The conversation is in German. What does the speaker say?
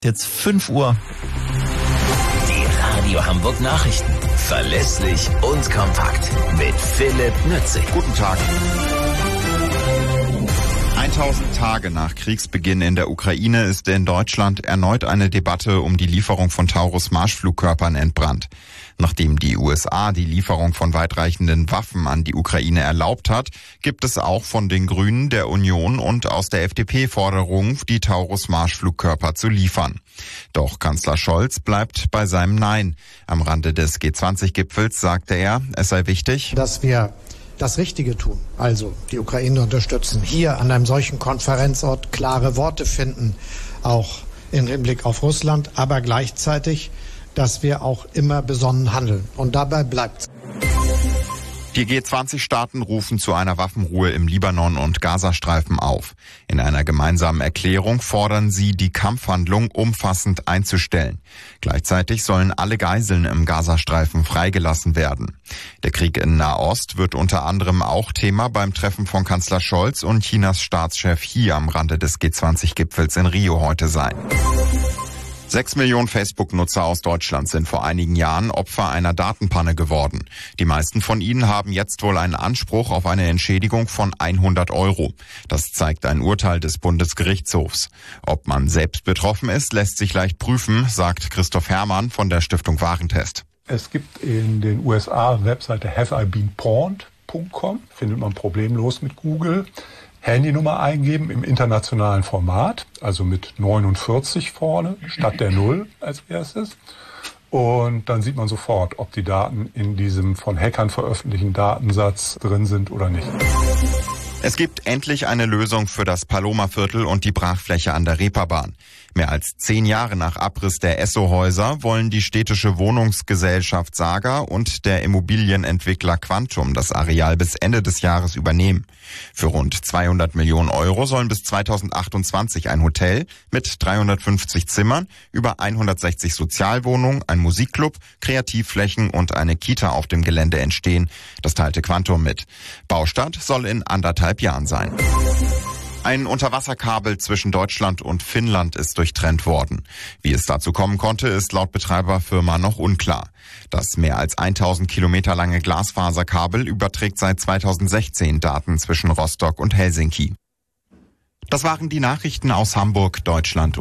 Jetzt 5 Uhr. Die Radio Hamburg Nachrichten. Verlässlich und kompakt. Mit Philipp Nützig. Guten Tag. 1000 Tage nach Kriegsbeginn in der Ukraine ist in Deutschland erneut eine Debatte um die Lieferung von Taurus-Marschflugkörpern entbrannt. Nachdem die USA die Lieferung von weitreichenden Waffen an die Ukraine erlaubt hat, gibt es auch von den Grünen, der Union und aus der FDP Forderungen, die Taurus-Marschflugkörper zu liefern. Doch Kanzler Scholz bleibt bei seinem Nein. Am Rande des G20-Gipfels sagte er, es sei wichtig, dass wir das Richtige tun, also die Ukraine unterstützen, hier an einem solchen Konferenzort klare Worte finden, auch im Hinblick auf Russland, aber gleichzeitig, dass wir auch immer besonnen handeln. Und dabei bleibt's. Die G20-Staaten rufen zu einer Waffenruhe im Libanon und Gazastreifen auf. In einer gemeinsamen Erklärung fordern sie, die Kampfhandlung umfassend einzustellen. Gleichzeitig sollen alle Geiseln im Gazastreifen freigelassen werden. Der Krieg in Nahost wird unter anderem auch Thema beim Treffen von Kanzler Scholz und Chinas Staatschef Xi am Rande des G20-Gipfels in Rio heute sein. 6 Millionen Facebook-Nutzer aus Deutschland sind vor einigen Jahren Opfer einer Datenpanne geworden. Die meisten von ihnen haben jetzt wohl einen Anspruch auf eine Entschädigung von 100 €. Das zeigt ein Urteil des Bundesgerichtshofs. Ob man selbst betroffen ist, lässt sich leicht prüfen, sagt Christoph Herrmann von der Stiftung Warentest. Es gibt in den USA Webseite haveibeenpawned.com, findet man problemlos mit Google. Handynummer eingeben im internationalen Format, also mit 49 vorne, statt der 0 als erstes. Und dann sieht man sofort, ob die Daten in diesem von Hackern veröffentlichten Datensatz drin sind oder nicht. Es gibt endlich eine Lösung für das Paloma-Viertel und die Brachfläche an der Reeperbahn. Mehr als 10 Jahre nach Abriss der Esso-Häuser wollen die städtische Wohnungsgesellschaft Saga und der Immobilienentwickler Quantum das Areal bis Ende des Jahres übernehmen. Für rund 200 Millionen € sollen bis 2028 ein Hotel mit 350 Zimmern, über 160 Sozialwohnungen, ein Musikclub, Kreativflächen und eine Kita auf dem Gelände entstehen. Das teilte Quantum mit. Baustart soll in 1,5 Jahren sein. Ein Unterwasserkabel zwischen Deutschland und Finnland ist durchtrennt worden. Wie es dazu kommen konnte, ist laut Betreiberfirma noch unklar. Das mehr als 1000 Kilometer lange Glasfaserkabel überträgt seit 2016 Daten zwischen Rostock und Helsinki. Das waren die Nachrichten aus Hamburg, Deutschland